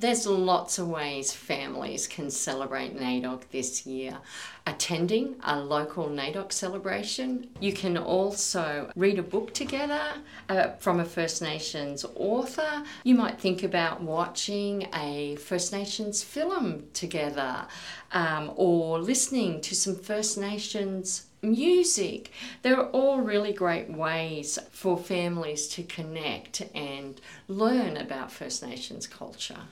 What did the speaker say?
There's lots of ways families can celebrate NAIDOC this year. Attending a local NAIDOC celebration. You can also read a book together from a First Nations author. You might think about watching a First Nations film together, or listening to some First Nations music. They're all really great ways for families to connect and learn about First Nations culture.